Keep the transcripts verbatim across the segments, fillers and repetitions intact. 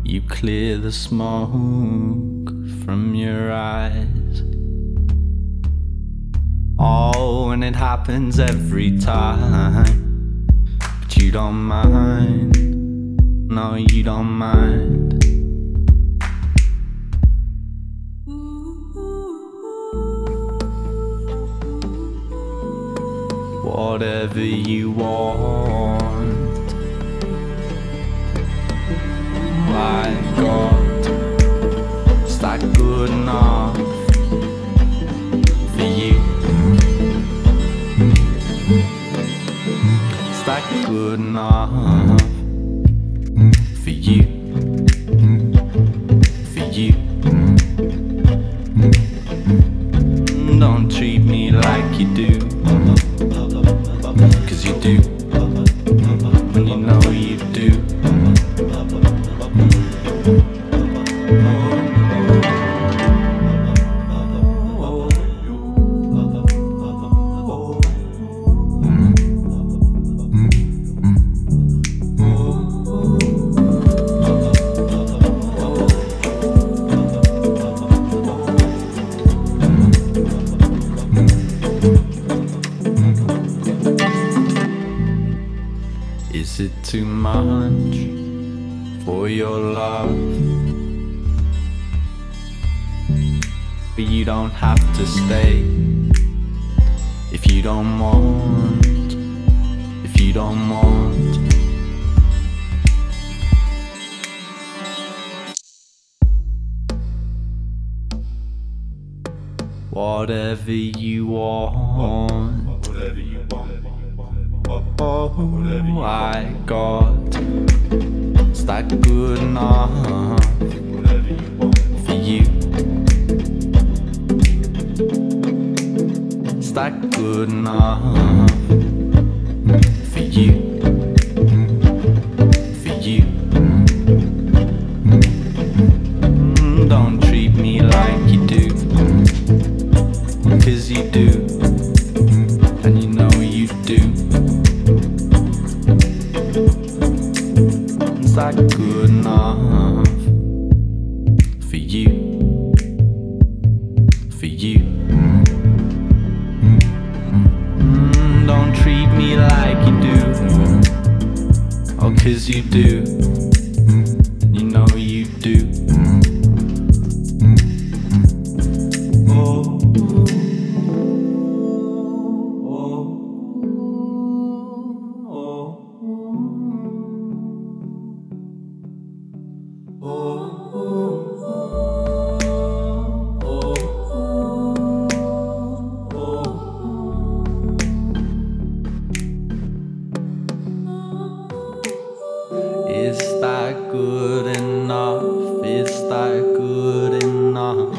You clear the smoke from your eyes. Oh, and it happens every time, but you don't mind. No, you don't mind. Whatever you want, I got. Is that good enough for you? Is that good enough for you? For you? Don't treat me like you do, 'cause you do, when you know you do. Is it too much for your love? But you don't have to stay if you don't want, if you don't want. Whatever you want, Whatever you want. oh, I got. Is that good enough Whatever you want. for you? Is that good enough for you? For you? Mm, Don't treat me like you do, 'cause you do, and you know you do. Is that good enough for you? For you? Mm, Don't treat me like you do, oh, 'cause you do, you know you do. Oh. Is that good enough? Is that good enough?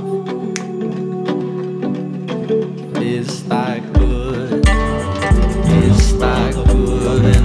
Is that good? Is that good